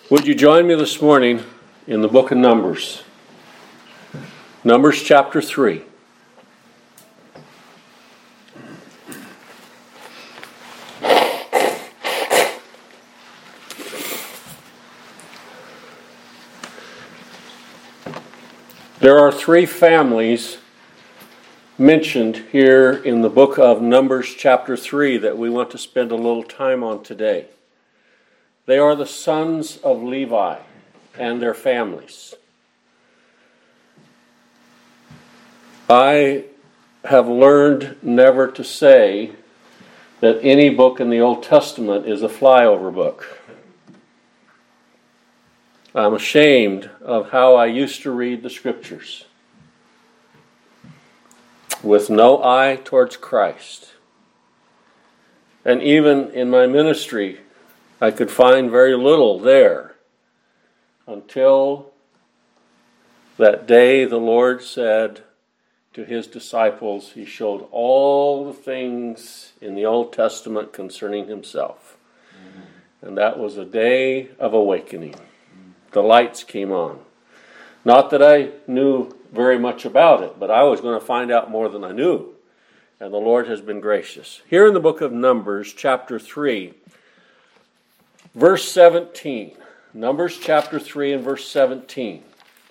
Would you join me this morning in the book of Numbers? Numbers chapter 3. There are three families mentioned here in the book of Numbers chapter 3 that we want to spend a little time on today. They are the sons of Levi and their families. I have learned never to say that any book in the Old Testament is a flyover book. I'm ashamed of how I used to read the Scriptures, with no eye towards Christ. And even in my ministry, I could find very little there until that day the Lord said to his disciples, he showed all the things in the Old Testament concerning himself. And that was a day of awakening. The lights came on. Not that I knew very much about it, but I was going to find out more than I knew. And the Lord has been gracious. Here in the book of Numbers, chapter 3, verse 17. Numbers chapter 3 and verse 17.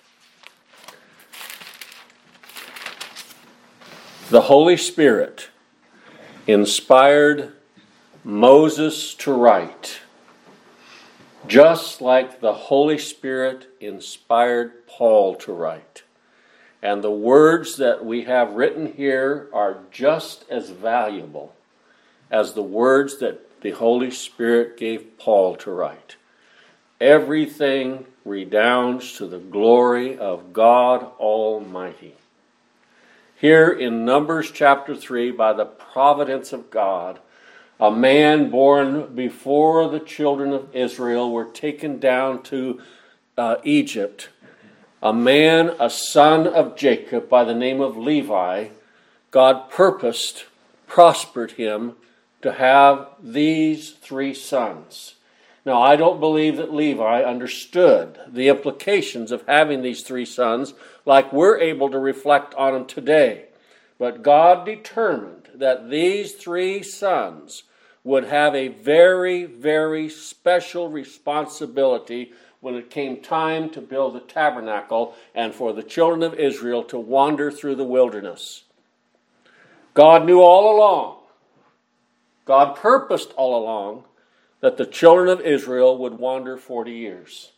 The Holy Spirit inspired Moses to write, just like the Holy Spirit inspired Paul to write. And the words that we have written here are just as valuable as the words that the Holy Spirit gave Paul to write. Everything redounds to the glory of God Almighty. Here in Numbers chapter 3, by the providence of God, a man born before the children of Israel were taken down to Egypt, a son of Jacob by the name of Levi, God prospered him to have these three sons. Now, I don't believe that Levi understood the implications of having these three sons like we're able to reflect on them today. But God determined that these three sons would have a very, very special responsibility when it came time to build the tabernacle and for the children of Israel to wander through the wilderness. God knew all along, God purposed all along, that the children of Israel would wander 40 years.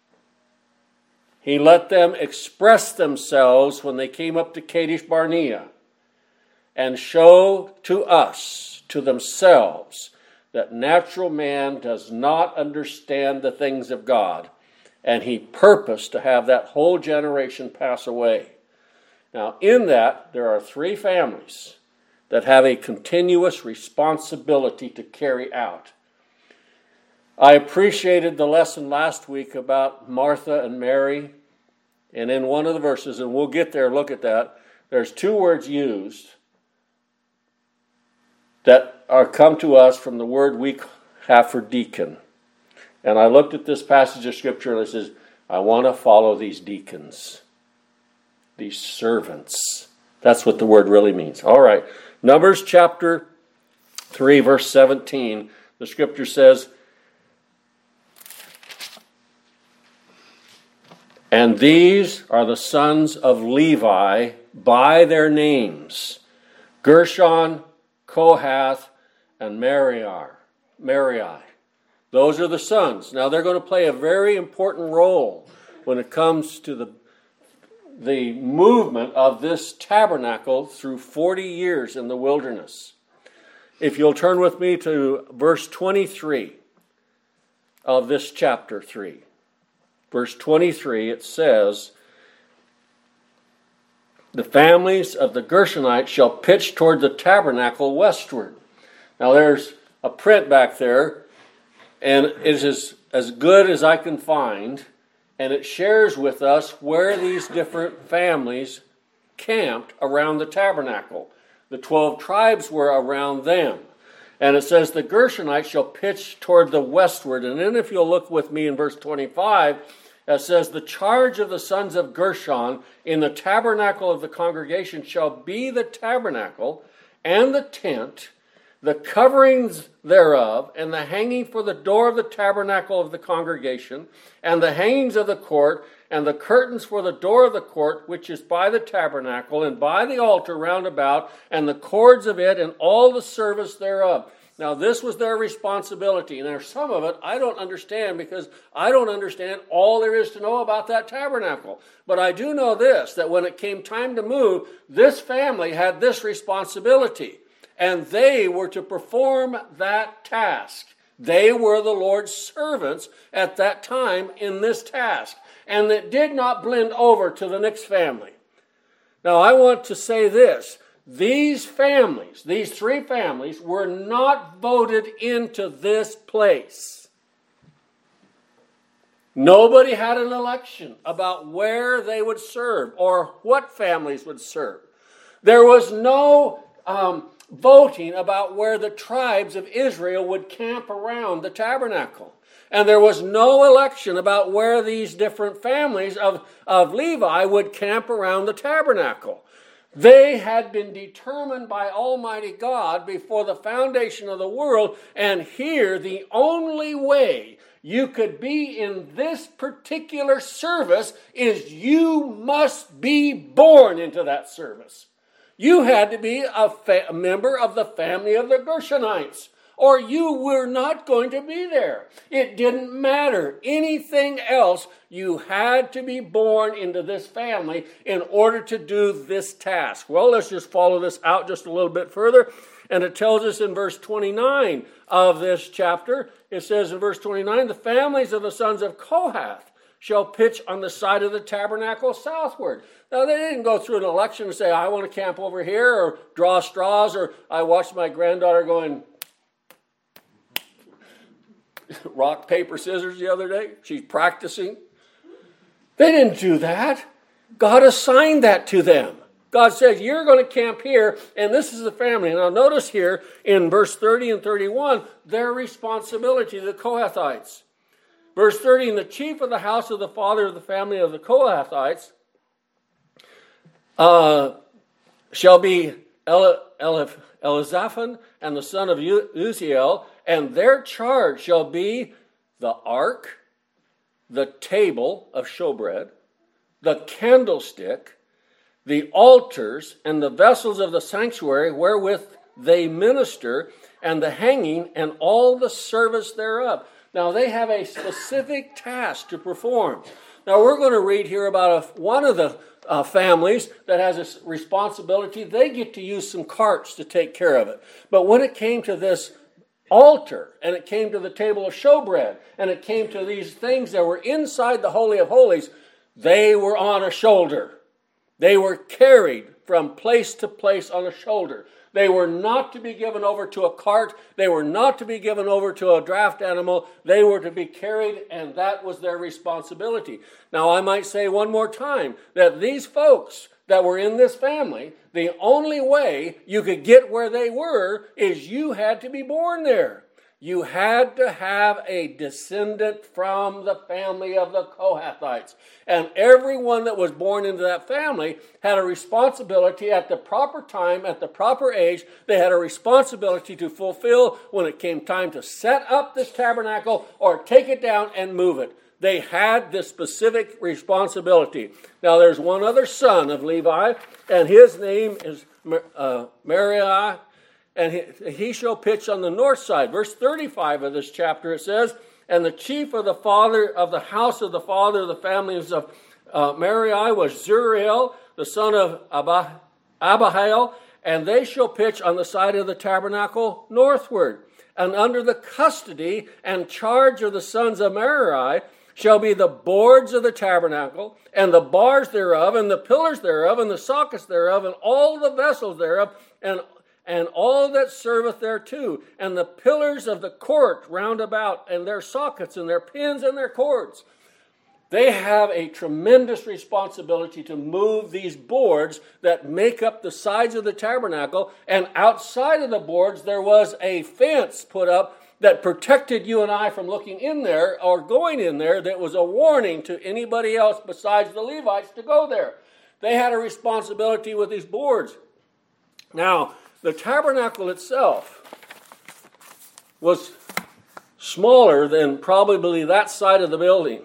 He let them express themselves when they came up to Kadesh Barnea and show to us, to themselves, that natural man does not understand the things of God, and he purposed to have that whole generation pass away. Now, in that, there are three families that have a continuous responsibility to carry out. I appreciated the lesson last week about Martha and Mary, and in one of the verses, and we'll get there, look at that, there's two words used that are come to us from the word we have for deacon. And I looked at this passage of Scripture and it says, I want to follow these deacons, these servants. That's what the word really means. All right. Numbers chapter 3, verse 17, the Scripture says, and these are the sons of Levi by their names, Gershon, Kohath, and Merari. Those are the sons. Now they're going to play a very important role when it comes to the movement of this tabernacle through 40 years in the wilderness. If you'll turn with me to verse 23 of this chapter 3. Verse 23, it says, the families of the Gershonites shall pitch toward the tabernacle westward. Now there's a print back there, and it is as good as I can find, and it shares with us where these different families camped around the tabernacle. The 12 tribes were around them. And it says, the Gershonites shall pitch toward the westward. And then if you'll look with me in verse 25, it says, the charge of the sons of Gershon in the tabernacle of the congregation shall be the tabernacle and the tent, the coverings thereof, and the hanging for the door of the tabernacle of the congregation, and the hangings of the court, and the curtains for the door of the court, which is by the tabernacle, and by the altar round about, and the cords of it, and all the service thereof. Now, this was their responsibility. And there's some of it I don't understand, because I don't understand all there is to know about that tabernacle. But I do know this, that when it came time to move, this family had this responsibility. And they were to perform that task. They were the Lord's servants at that time in this task. And it did not blend over to the next family. Now, I want to say this. These families, these three families, were not voted into this place. Nobody had an election about where they would serve or what families would serve. There was no voting about where the tribes of Israel would camp around the tabernacle. And there was no election about where these different families of Levi would camp around the tabernacle. They had been determined by Almighty God before the foundation of the world, and here the only way you could be in this particular service is you must be born into that service. You had to be a member of the family of the Gershonites, or you were not going to be there. It didn't matter. Anything else, you had to be born into this family in order to do this task. Well, let's just follow this out just a little bit further. And it tells us in verse 29 of this chapter, it says in verse 29, the families of the sons of Kohath shall pitch on the side of the tabernacle southward. Now, they didn't go through an election and say, I want to camp over here, or draw straws, or I watched my granddaughter going rock, paper, scissors the other day. She's practicing. They didn't do that. God assigned that to them. God says, you're going to camp here, and this is the family. Now, notice here in verse 30 and 31, their responsibility to the Kohathites. Verse 30, and the chief of the house of the father of the family of the Kohathites shall be Elizaphan and the son of Uziel, and their charge shall be the ark, the table of showbread, the candlestick, the altars, and the vessels of the sanctuary wherewith they minister, and the hanging, and all the service thereof. Now, they have a specific task to perform. Now, we're going to read here about one of the families that has a responsibility. They get to use some carts to take care of it. But when it came to this altar, and it came to the table of showbread, and it came to these things that were inside the Holy of Holies, they were on a shoulder. They were carried from place to place on a shoulder. They were not to be given over to a cart. They were not to be given over to a draft animal. They were to be carried, and that was their responsibility. Now, I might say one more time that these folks that were in this family, the only way you could get where they were is you had to be born there. You had to have a descendant from the family of the Kohathites. And everyone that was born into that family had a responsibility at the proper time, at the proper age. They had a responsibility to fulfill when it came time to set up this tabernacle or take it down and move it. They had this specific responsibility. Now, there's one other son of Levi, and his name is Merari. And he shall pitch on the north side. Verse 35 of this chapter, it says, and the chief of the father of the house of the father of the families of Merari was Zuriel, the son of Abihail, and they shall pitch on the side of the tabernacle northward. And under the custody and charge of the sons of Merari shall be the boards of the tabernacle, and the bars thereof, and the pillars thereof, and the sockets thereof, and all the vessels thereof, and all that serveth thereto, and the pillars of the court round about, and their sockets, and their pins, and their cords. They have a tremendous responsibility to move these boards that make up the sides of the tabernacle. And outside of the boards, there was a fence put up that protected you and I from looking in there or going in there. That was a warning to anybody else besides the Levites to go there. They had a responsibility with these boards. Now, the tabernacle itself was smaller than probably that side of the building.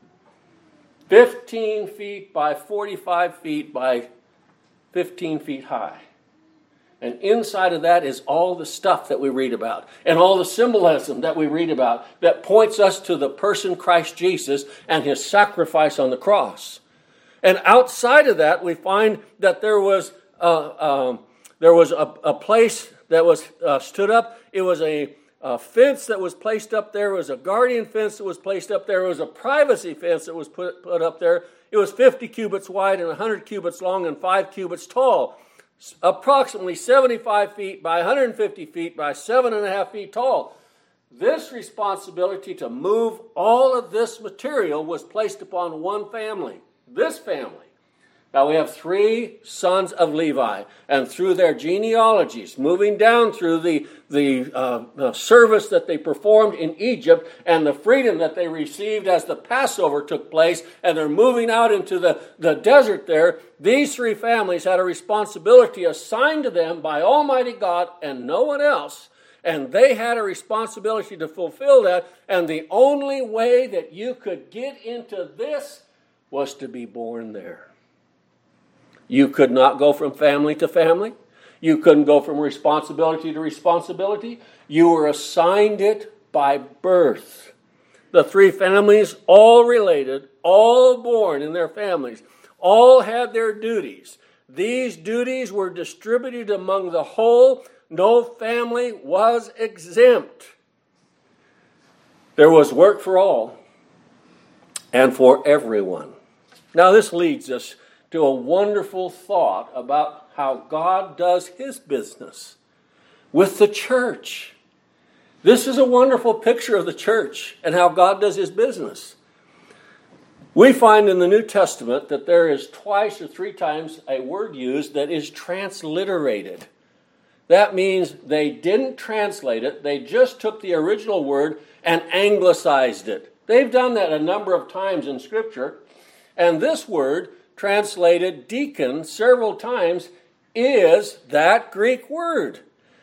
15 feet by 45 feet by 15 feet high. And inside of that is all the stuff that we read about and all the symbolism that we read about that points us to the person Christ Jesus and his sacrifice on the cross. And outside of that, we find that there was a place that was stood up. It was a fence that was placed up there. It was a guardian fence that was placed up there. It was a privacy fence that was put up there. It was 50 cubits wide and 100 cubits long and 5 cubits tall. Approximately 75 feet by 150 feet by 7.5 feet tall. This responsibility to move all of this material was placed upon one family, this family. Now we have 3 sons of Levi, and through their genealogies, moving down through the service that they performed in Egypt and the freedom that they received as the Passover took place, and they're moving out into the desert there, these 3 families had a responsibility assigned to them by Almighty God and no one else, and they had a responsibility to fulfill that, and the only way that you could get into this was to be born there. You could not go from family to family. You couldn't go from responsibility to responsibility. You were assigned it by birth. The 3 families, all related, all born in their families, all had their duties. These duties were distributed among the whole. No family was exempt. There was work for all and for everyone. Now this leads us to a wonderful thought about how God does his business with the church. This is a wonderful picture of the church and how God does his business. We find in the New Testament that there is twice or 3 times a word used that is transliterated. That means they didn't translate it, they just took the original word and anglicized it. They've done that a number of times in Scripture, and this word, translated deacon several times, is that Greek word.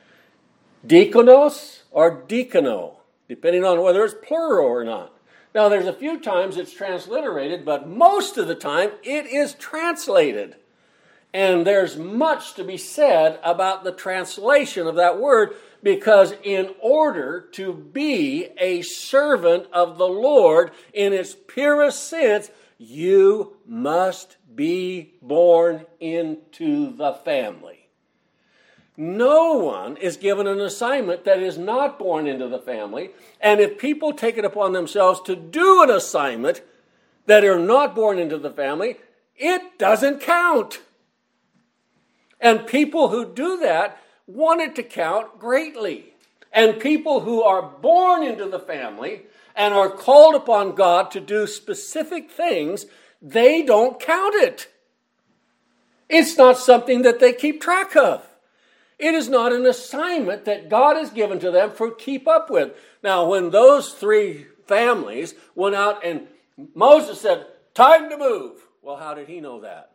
Diakonos or diakono, depending on whether it's plural or not. Now there's a few times it's transliterated, but most of the time it is translated. And there's much to be said about the translation of that word, because in order to be a servant of the Lord in its purest sense, you must be born into the family. No one is given an assignment that is not born into the family. And if people take it upon themselves to do an assignment that are not born into the family, it doesn't count. And people who do that want it to count greatly. And people who are born into the family and are called upon God to do specific things, they don't count it. It's not something that they keep track of. It is not an assignment that God has given to them for keep up with. Now, when those 3 families went out and Moses said, "Time to move." Well, how did he know that?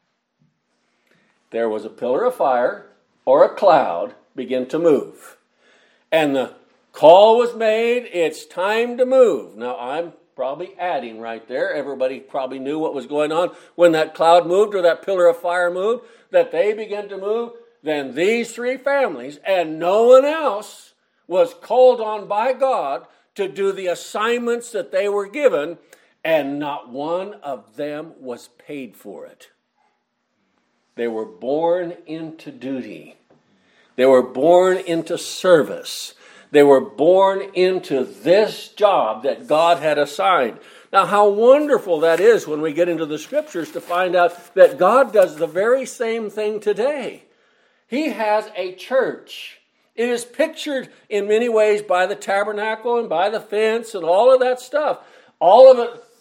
There was a pillar of fire or a cloud begin to move. And the call was made, it's time to move. Now, I'm probably adding right there. Everybody probably knew what was going on when that cloud moved or that pillar of fire moved, that they began to move. Then these 3 families and no one else was called on by God to do the assignments that they were given, and not one of them was paid for it. They were born into duty. They were born into service. They were born into this job that God had assigned. Now, how wonderful that is when we get into the Scriptures to find out that God does the very same thing today. He has a church. It is pictured in many ways by the tabernacle and by the fence and all of that stuff. All of it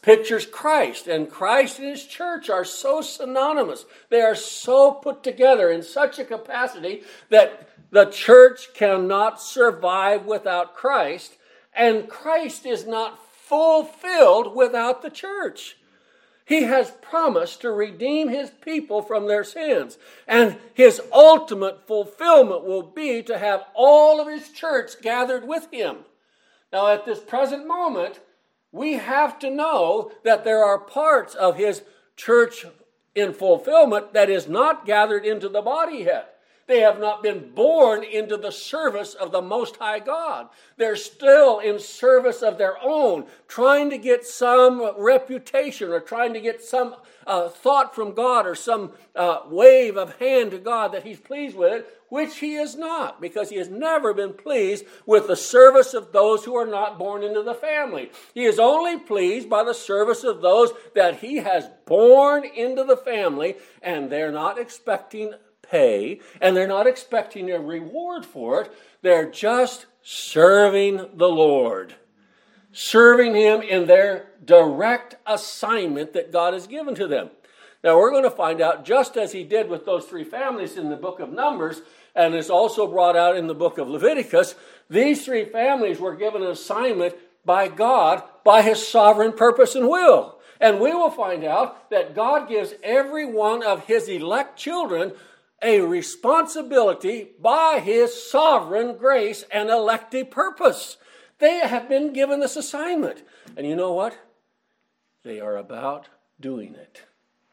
pictures Christ, and Christ and his church are so synonymous. They are so put together in such a capacity that the church cannot survive without Christ, and Christ is not fulfilled without the church. He has promised to redeem his people from their sins, and his ultimate fulfillment will be to have all of his church gathered with him. Now, at this present moment, we have to know that there are parts of his church in fulfillment that is not gathered into the body yet. They have not been born into the service of the Most High God. They're still in service of their own, trying to get some reputation or trying to get some thought from God or some wave of hand to God that he's pleased with it, which he is not, because he has never been pleased with the service of those who are not born into the family. He is only pleased by the service of those that he has born into the family, and they're not expecting pay, and they're not expecting a reward for it. They're just serving the Lord, serving him in their direct assignment that God has given to them. Now, we're going to find out, just as he did with those three families in the book of Numbers, and it's also brought out in the book of Leviticus, these three families were given an assignment by God, by his sovereign purpose and will. And we will find out that God gives every one of his elect children a responsibility by his sovereign grace and elective purpose. They have been given this assignment. And you know what? They are about doing it.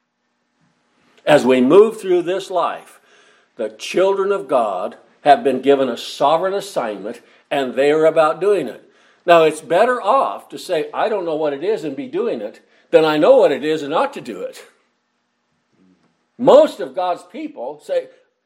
As we move through this life, the children of God have been given a sovereign assignment, and they are about doing it. Now, it's better off to say, I don't know what it is and be doing it, than I know what it is and not to do it. Most of God's people say,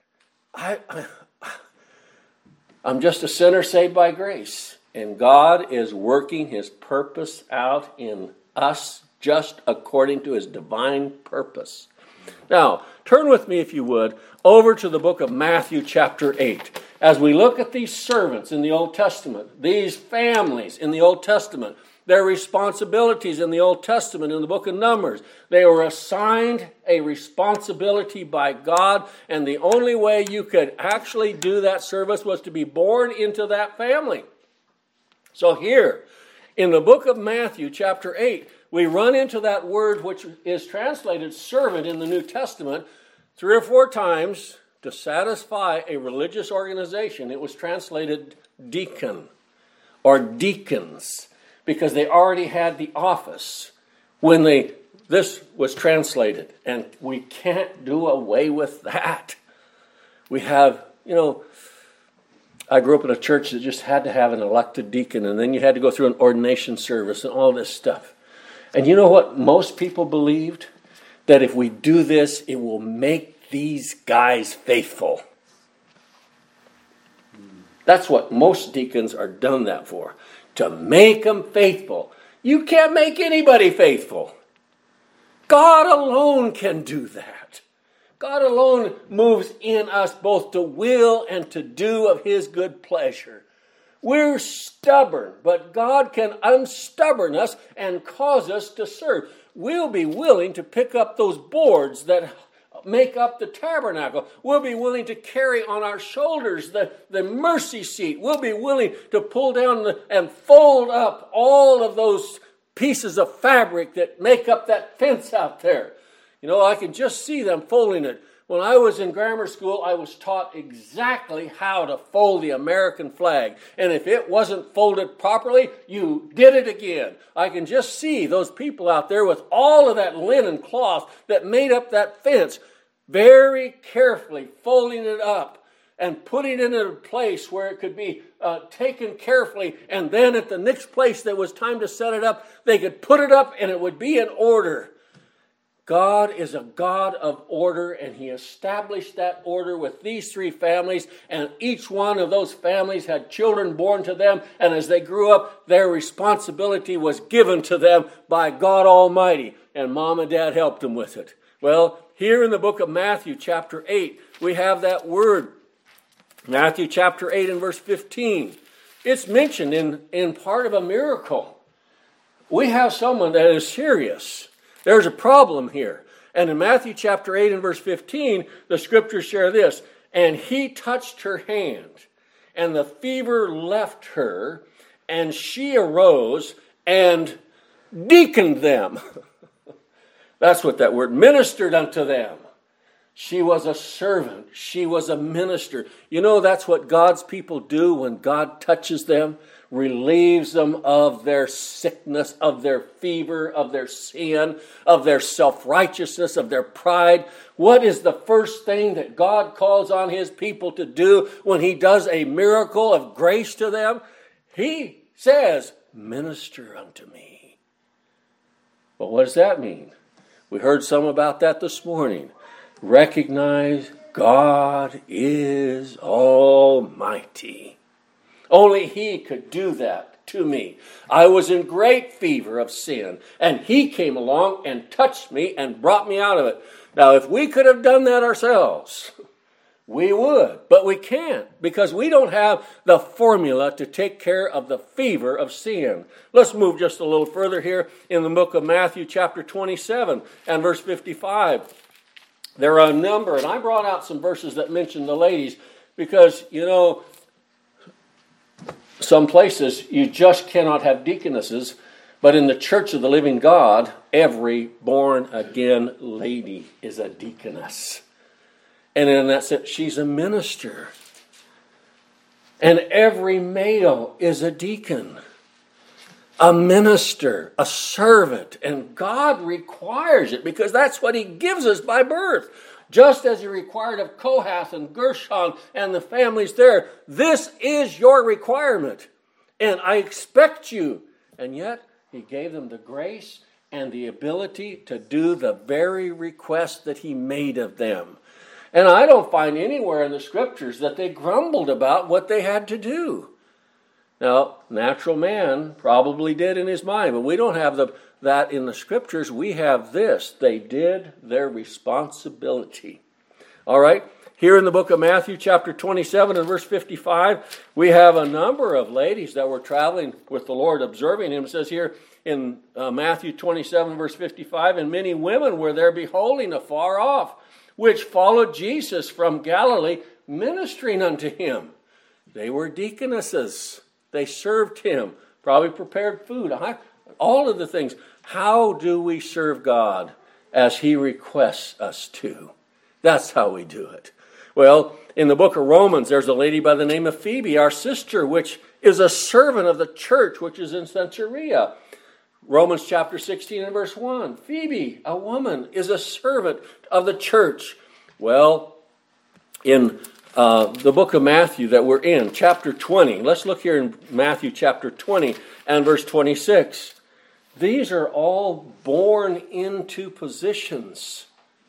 I'm just a sinner saved by grace. And God is working his purpose out in us just according to his divine purpose. Now, turn with me, if you would, over to the book of Matthew chapter 8. As we look at these servants in the Old Testament, these families in the Old Testament, their responsibilities in the Old Testament, in the book of Numbers. They were assigned a responsibility by God, and the only way you could actually do that service was to be born into that family. So here, in the book of Matthew, chapter 8, we run into that word which is translated servant in the New Testament 3 or 4 times to satisfy a religious organization. It was translated deacon or deacons, because they already had the office when this was translated. And we can't do away with that. We have, I grew up in a church that just had to have an elected deacon, and then you had to go through an ordination service and all this stuff. And you know what most people believed? That if we do this, it will make these guys faithful. That's what most deacons are done that for. To make them faithful. You can't make anybody faithful. God alone can do that. God alone moves in us both to will and to do of his good pleasure. We're stubborn, but God can unstubborn us and cause us to serve. We'll be willing to pick up those boards that make up the tabernacle. We'll be willing to carry on our shoulders the mercy seat. We'll be willing to pull down and fold up all of those pieces of fabric that make up that fence out there. I can just see them folding it. When I was in grammar school, I was taught exactly how to fold the American flag. And if it wasn't folded properly, you did it again. I can just see those people out there with all of that linen cloth that made up that fence, very carefully folding it up and putting it in a place where it could be taken carefully. And then at the next place that was time to set it up, they could put it up and it would be in order. God is a God of order, and he established that order with these 3 families, and each one of those families had children born to them, and as they grew up, their responsibility was given to them by God Almighty, and mom and dad helped them with it. Well, here in the book of Matthew chapter 8, we have that word. Matthew chapter 8 and verse 15. It's mentioned in part of a miracle. we have someone that is serious. There's a problem here. And in Matthew chapter 8 and verse 15, the scriptures share this. And he touched her hand, and the fever left her, and she arose and deaconed them. That's what that word, ministered unto them. She was a servant. She was a minister. You know, that's what God's people do when God touches them, relieves them of their sickness, of their fever, of their sin, of their self-righteousness, of their pride. What is the first thing that God calls on his people to do when he does a miracle of grace to them? He says, minister unto me. But what does that mean? We heard some about that this morning. Recognize God is almighty. Only he could do that to me. I was in great fever of sin, and he came along and touched me and brought me out of it. Now, if we could have done that ourselves, we would, but we can't because we don't have the formula to take care of the fever of sin. Let's move just a little further here in the book of Matthew chapter 27 and verse 55. There are a number, and I brought out some verses that mention the ladies because, you know, some places you just cannot have deaconesses, but in the Church of the Living God, every born-again lady is a deaconess. And in that sense, she's a minister. And every male is a deacon, a minister, a servant. And God requires it because that's what he gives us by birth. Just as he required of Kohath and Gershon and the families there. This is your requirement. And I expect you. And yet, he gave them the grace and the ability to do the very request that he made of them. And I don't find anywhere in the scriptures that they grumbled about what they had to do. Now, natural man probably did in his mind, but we don't have that in the scriptures. We have this. They did their responsibility. All right? Here in the book of Matthew chapter 27 and verse 55, we have a number of ladies that were traveling with the Lord, observing him. It says here in Matthew 27 verse 55, and many women were there beholding afar off, which followed Jesus from Galilee, ministering unto him. They were deaconesses. They served him, probably prepared food, all of the things. How do we serve God as he requests us to? That's how we do it. Well, in the book of Romans, there's a lady by the name of Phoebe, our sister, which is a servant of the church, which is in Caesarea. Romans chapter 16 and verse 1. Phoebe, a woman, is a servant of the church. Well, in the book of Matthew that we're in, chapter 20. Let's look here in Matthew chapter 20 and verse 26. These are all born into positions.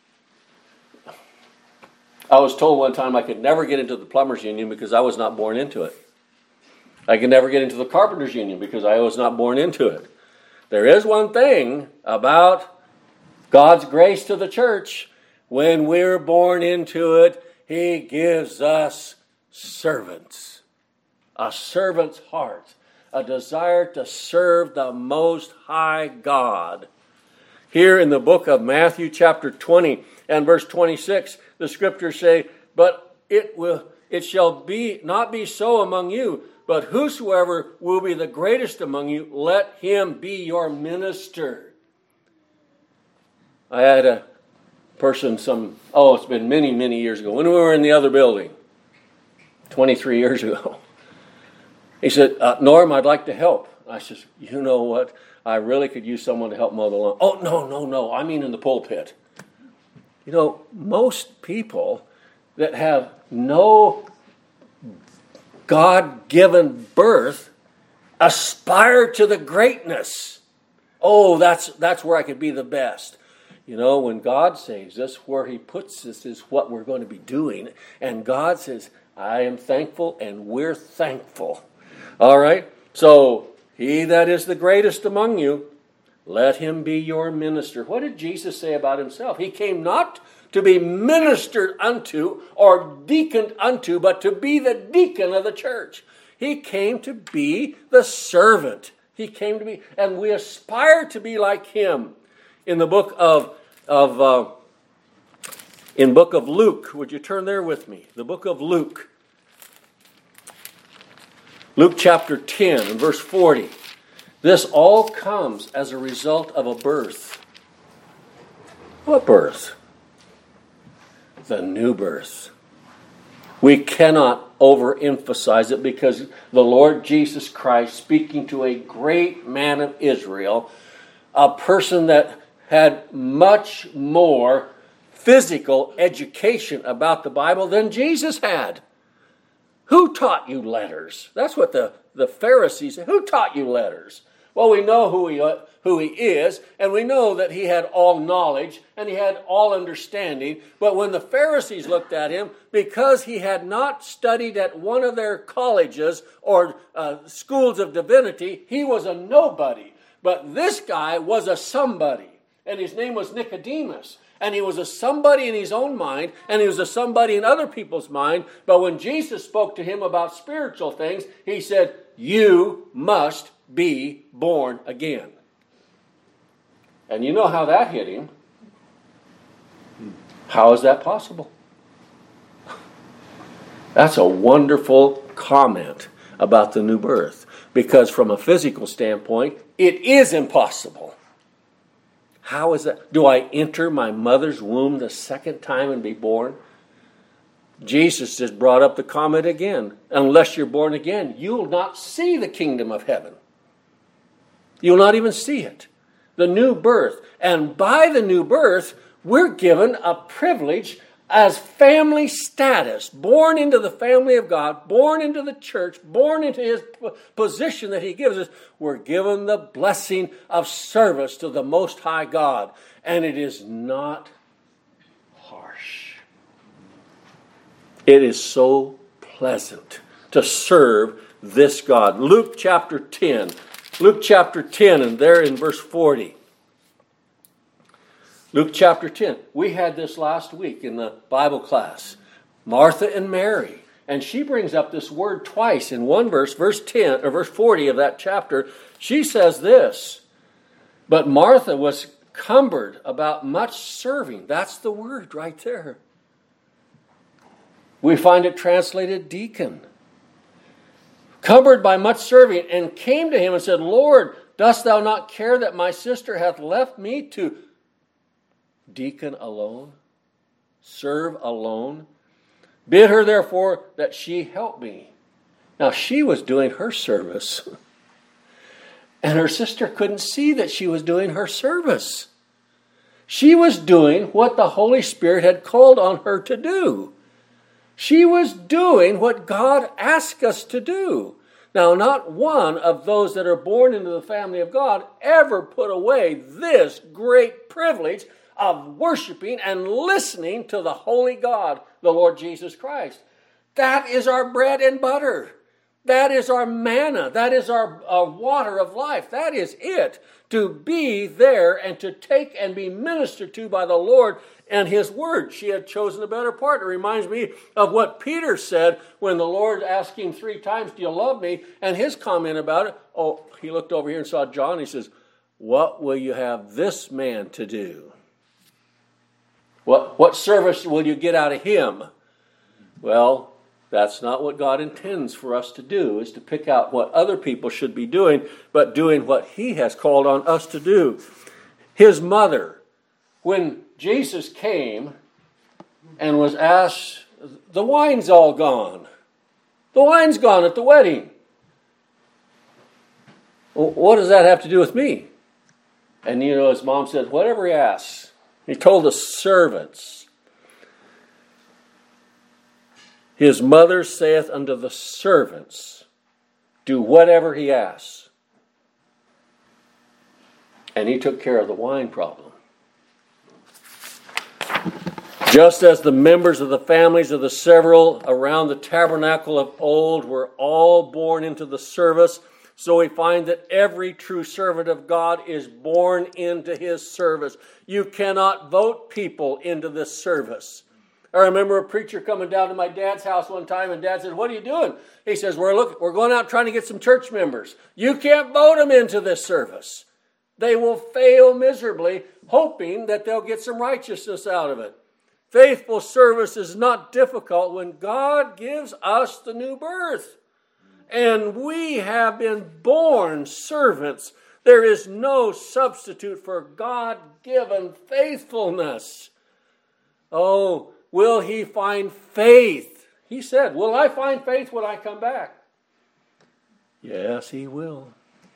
I was told one time I could never get into the plumbers union because I was not born into it. I could never get into the carpenters union because I was not born into it. There is one thing about God's grace to the church. When we're born into it, he gives us servants. A servant's heart. A desire to serve the Most High God. Here in the book of Matthew chapter 20 and verse 26, the scriptures say, but it shall not be so among you, but whosoever will be the greatest among you, let him be your minister. I had a person it's been many, many years ago, when we were in the other building, 23 years ago. He said, Norm, I'd like to help. I said, you know what? I really could use someone to help mow the lawn. Oh, no. I mean in the pulpit. You know, most people that have no God-given birth aspire to the greatness. Oh, that's where I could be the best. You know, when God saves us, where he puts us is what we're going to be doing. And God says, I am thankful and we're thankful. All right? So, he that is the greatest among you, let him be your minister. What did Jesus say about himself? He came not to be ministered unto or deaconed unto, but to be the deacon of the church. He came to be the servant. He came to be, and we aspire to be like him. In the book of Luke, would you turn there with me? The book of Luke. Luke chapter 10 and verse 40. This all comes as a result of a birth. What birth? The new birth. We cannot overemphasize it because the Lord Jesus Christ, speaking to a great man of Israel, a person that had much more physical education about the Bible than Jesus had. Who taught you letters? That's what the Pharisees said. Who taught you letters? Well, we know who he is, and we know that he had all knowledge and he had all understanding. But when the Pharisees looked at him, because he had not studied at one of their colleges or schools of divinity, he was a nobody. But this guy was a somebody, and his name was Nicodemus. And he was a somebody in his own mind, and he was a somebody in other people's mind. But when Jesus spoke to him about spiritual things, he said, you must be born again. And you know how that hit him. How is that possible? That's a wonderful comment about the new birth. Because from a physical standpoint, it is impossible. How is that? Do I enter my mother's womb the second time and be born? Jesus just brought up the comment again. Unless you're born again, you'll not see the kingdom of heaven. You'll not even see it. The new birth. And by the new birth, we're given a privilege as family status. Born into the family of God, born into the church, born into his position that he gives us. We're given the blessing of service to the Most High God. And it is not harsh. It is so pleasant to serve this God. Luke chapter 10. Luke chapter 10 and there in verse 40. Luke chapter 10. We had this last week in the Bible class. Martha and Mary. And she brings up this word twice in one verse, verse 10 or verse 40 of that chapter. She says this, but Martha was cumbered about much serving. That's the word right there. We find it translated deacon. Cumbered by much serving, and came to him and said, Lord, dost thou not care that my sister hath left me to deacon alone, serve alone? Bid her therefore that she help me. Now she was doing her service, and her sister couldn't see that she was doing her service. She was doing what the Holy Spirit had called on her to do. She was doing what God asked us to do. Now, not one of those that are born into the family of God ever put away this great privilege of worshiping and listening to the Holy God, the Lord Jesus Christ. That is our bread and butter. That is our manna. That is our water of life. That is it. To be there and to take and be ministered to by the Lord and his word. She had chosen a better part. It reminds me of what Peter said when the Lord asked him 3 times, do you love me? And his comment about it, he looked over here and saw John. He says, what will you have this man to do? What service will you get out of him? Well, that's not what God intends for us to do, is to pick out what other people should be doing, but doing what he has called on us to do. His mother, when Jesus came and was asked, the wine's all gone. The wine's gone at the wedding. Well, what does that have to do with me? And his mom said, whatever he asks. He told the servants, his mother saith unto the servants, do whatever he asks. And he took care of the wine problem. Just as the members of the families of the several around the tabernacle of old were all born into the service, so we find that every true servant of God is born into his service. You cannot vote people into this service. I remember a preacher coming down to my dad's house one time, and Dad said, "What are you doing?" He says, we're going out trying to get some church members. You can't vote them into this service. They will fail miserably, hoping that they'll get some righteousness out of it. Faithful service is not difficult when God gives us the new birth. And we have been born servants. There is no substitute for God-given faithfulness. Oh, will he find faith? He said, will I find faith when I come back? Yes, he will.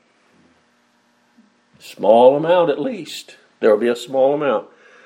Small amount at least. There will be a small amount.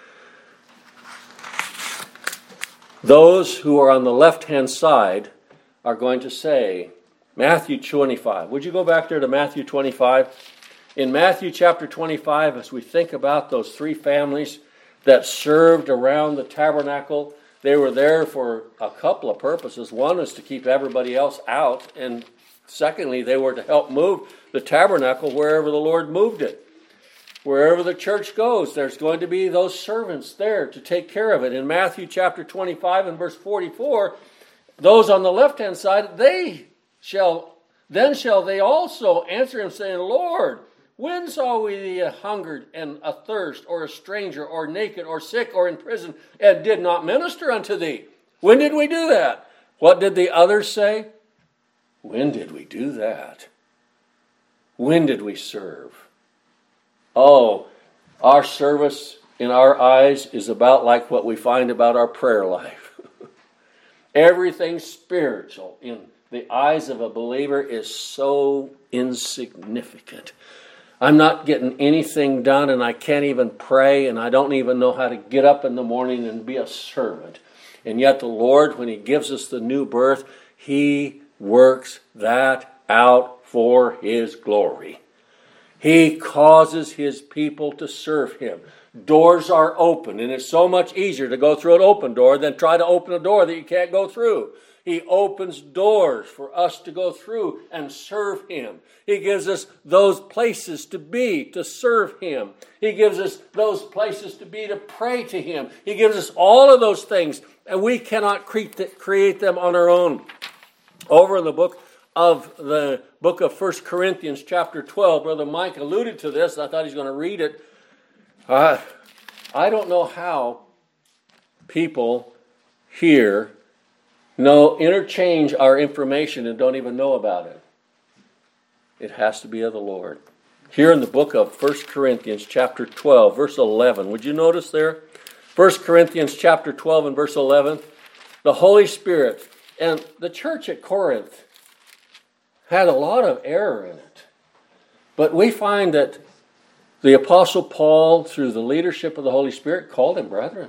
Those who are on the left-hand side are going to say, Matthew 25. Would you go back there to Matthew 25? In Matthew chapter 25, as we think about those three families that served around the tabernacle, they were there for a couple of purposes. One is to keep everybody else out, and secondly, they were to help move the tabernacle wherever the Lord moved it. Wherever the church goes, there's going to be those servants there to take care of it. In Matthew chapter 25 and verse 44, those on the left-hand side, then shall they also answer him, saying, Lord, when saw we thee hungered and athirst, or a stranger, or naked, or sick, or in prison, and did not minister unto thee? When did we do that? What did the others say? When did we do that? When did we serve? Oh, our service in our eyes is about like what we find about our prayer life. Everything spiritual in the eyes of a believer is so insignificant. I'm not getting anything done, and I can't even pray, and I don't even know how to get up in the morning and be a servant. And yet the Lord, when he gives us the new birth, he works that out for his glory. He causes his people to serve him. Doors are open, and it's so much easier to go through an open door than try to open a door that you can't go through. He opens doors for us to go through and serve him. He gives us those places to be, to serve him. He gives us those places to be, to pray to him. He gives us all of those things, and we cannot create them on our own. Over in the book of 1 Corinthians chapter 12, Brother Mike alluded to this. I thought he was going to read it. I don't know how people here interchange our information and don't even know about it. It has to be of the Lord. Here in the book of 1 Corinthians chapter 12, verse 11. Would you notice there? 1 Corinthians chapter 12 and verse 11. The Holy Spirit. And the church at Corinth had a lot of error in it. But we find that the Apostle Paul, through the leadership of the Holy Spirit, called them brethren.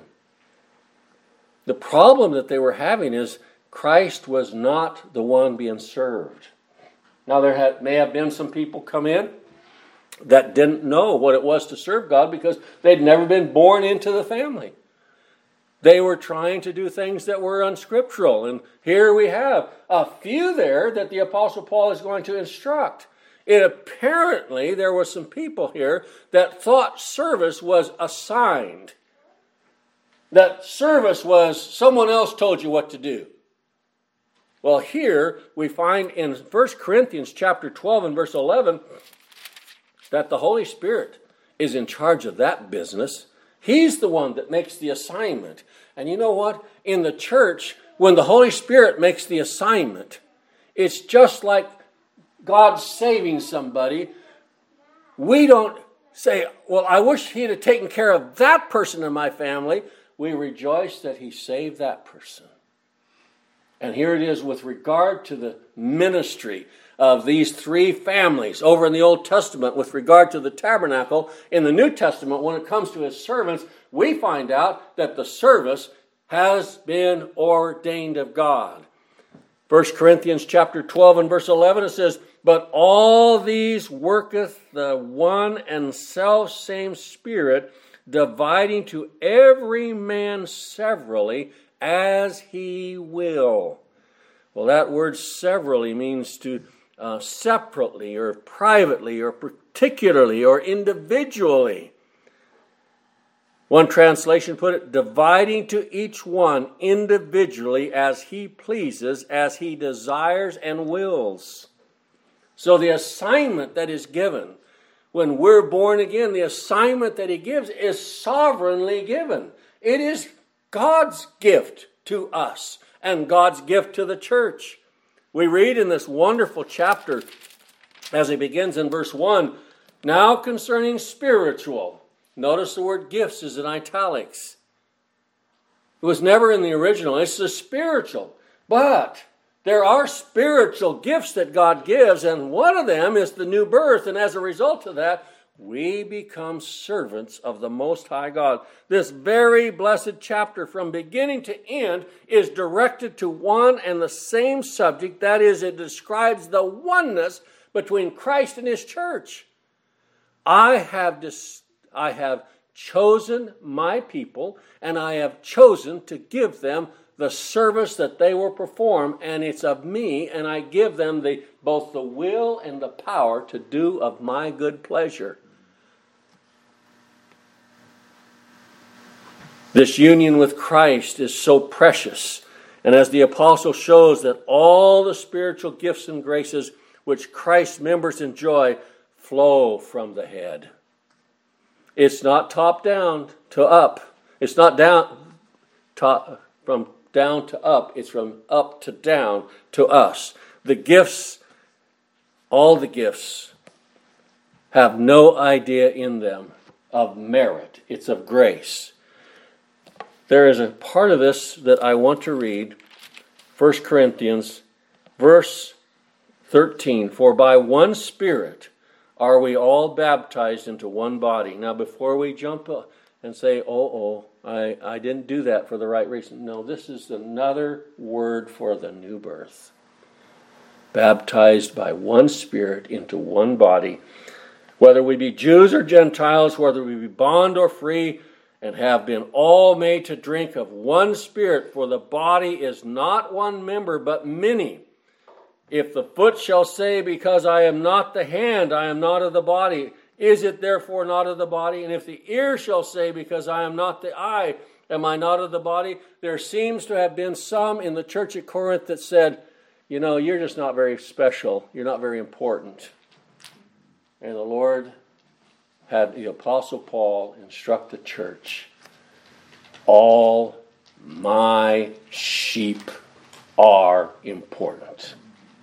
The problem that they were having is Christ was not the one being served. Now there may have been some people come in that didn't know what it was to serve God because they'd never been born into the family. They were trying to do things that were unscriptural. And here we have a few there that the Apostle Paul is going to instruct. Apparently there were some people here that thought service was assigned. That service was someone else told you what to do. Well, here we find in 1 Corinthians chapter 12 and verse 11 that the Holy Spirit is in charge of that business. He's the one that makes the assignment. And you know what? In the church, when the Holy Spirit makes the assignment, it's just like God saving somebody. We don't say, well, I wish he'd have taken care of that person in my family. We rejoice that he saved that person. And here it is with regard to the ministry of these three families over in the Old Testament with regard to the tabernacle. In the New Testament, when it comes to his servants, we find out that the service has been ordained of God. 1 Corinthians chapter 12 and verse 11, it says, but all these worketh the one and self-same Spirit, dividing to every man severally as he will. Well, that word severally means to separately or privately or particularly or individually. One translation put it, dividing to each one individually as he pleases, as he desires and wills. So the assignment that is given when we're born again, the assignment that he gives is sovereignly given. It is God's gift to us and God's gift to the church. We read in this wonderful chapter, as it begins in verse 1, now concerning spiritual. Notice the word gifts is in italics. It was never in the original. It's the spiritual. But there are spiritual gifts that God gives, and one of them is the new birth. And as a result of that, we become servants of the Most High God. This very blessed chapter from beginning to end is directed to one and the same subject. That is, it describes the oneness between Christ and his church. I have chosen my people, and I have chosen to give them the service that they will perform, and it's of me, and I give them both the will and the power to do of my good pleasure. This union with Christ is so precious, and as the apostle shows that all the spiritual gifts and graces which Christ's members enjoy flow from the head. It's not top down to up. It's not from down to up. It's from up to down to us. The gifts, all the gifts, have no idea in them of merit. It's of grace. There is a part of this that I want to read. 1 Corinthians, verse 13. For by one Spirit are we all baptized into one body. Now, before we jump up and say, I didn't do that for the right reason. No, this is another word for the new birth. Baptized by one Spirit into one body. Whether we be Jews or Gentiles, whether we be bond or free, and have been all made to drink of one Spirit, for the body is not one member, but many. If the foot shall say, because I am not the hand, I am not of the body, is it therefore not of the body? And if the ear shall say, because I am not the eye, am I not of the body? There seems to have been some in the church at Corinth that said, you're just not very special. You're not very important. And the Lord had the Apostle Paul instruct the church, all my sheep are important.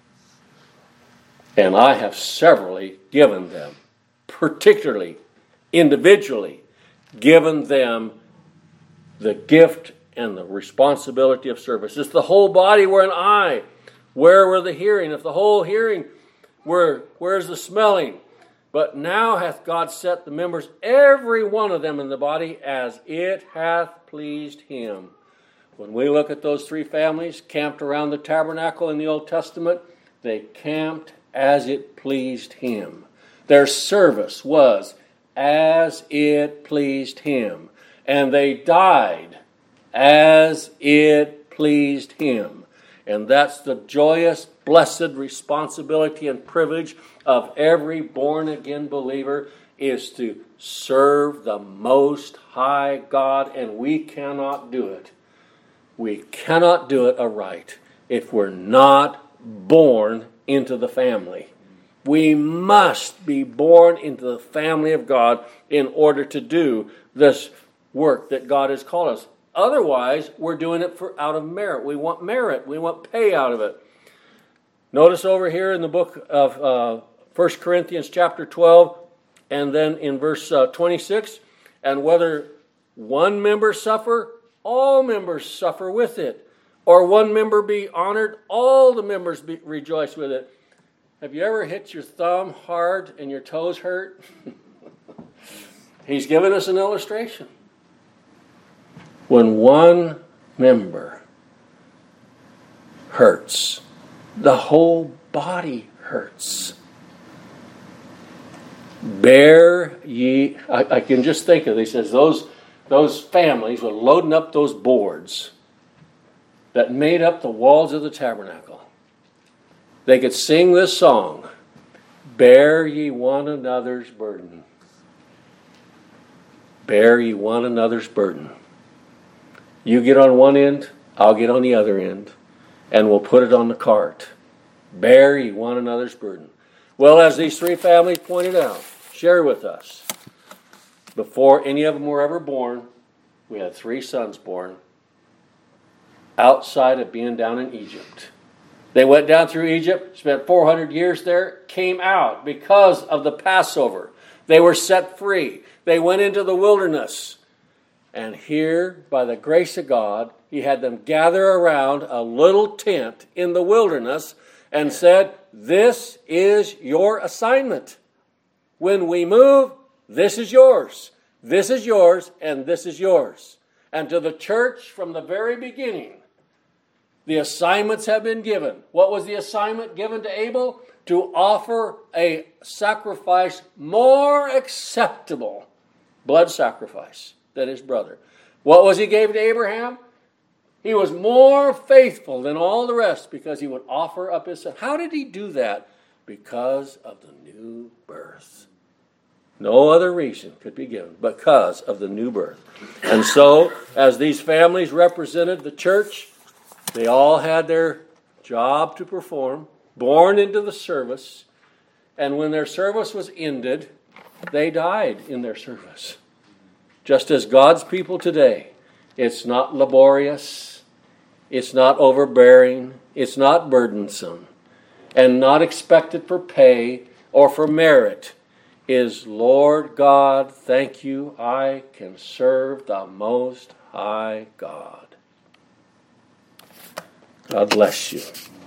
And I have severally given them, particularly, individually, given them the gift and the responsibility of service. If the whole body were an eye, where were the hearing? If the whole hearing where's the smelling? But now hath God set the members, every one of them in the body, as it hath pleased him. When we look at those three families camped around the tabernacle in the Old Testament, they camped as it pleased him. Their service was as it pleased him. And they died as it pleased him. And that's the joyous, blessed responsibility and privilege of every born-again believer, is to serve the Most High God, and we cannot do it. We cannot do it aright if we're not born into the family. We must be born into the family of God in order to do this work that God has called us. Otherwise, we're doing it out of merit. We want merit. We want pay out of it. Notice over here in the book of 1 Corinthians chapter 12, and then in verse 26, and whether one member suffer, all members suffer with it. Or one member be honored, all the members rejoice with it. Have you ever hit your thumb hard and your toes hurt? He's given us an illustration. When one member hurts, the whole body hurts. Bear ye, I can just think of it. He says those families were loading up those boards that made up the walls of the tabernacle. They could sing this song, bear ye one another's burden. bear ye one another's burden. You get on one end, I'll get on the other end, and we'll put it on the cart. Bear ye one another's burden. Well, as these three families pointed out, share with us, before any of them were ever born, we had 3 sons born outside of being down in Egypt. They went down through Egypt, spent 400 years there, came out because of the Passover. They were set free. They went into the wilderness. And here, by the grace of God, He had them gather around a little tent in the wilderness and said, this is your assignment. When we move, this is yours. This is yours, and this is yours. And to the church from the very beginning, the assignments have been given. What was the assignment given to Abel? To offer a sacrifice more acceptable, blood sacrifice, than his brother. What was he gave to Abraham? He was more faithful than all the rest because he would offer up his son. How did he do that? Because of the new birth. No other reason could be given because of the new birth. And so, as these families represented the church, they all had their job to perform, born into the service, and when their service was ended, they died in their service. Just as God's people today, it's not laborious, it's not overbearing, it's not burdensome, and not expected for pay or for merit. Is, Lord God, thank you, I can serve the Most High God. God bless you.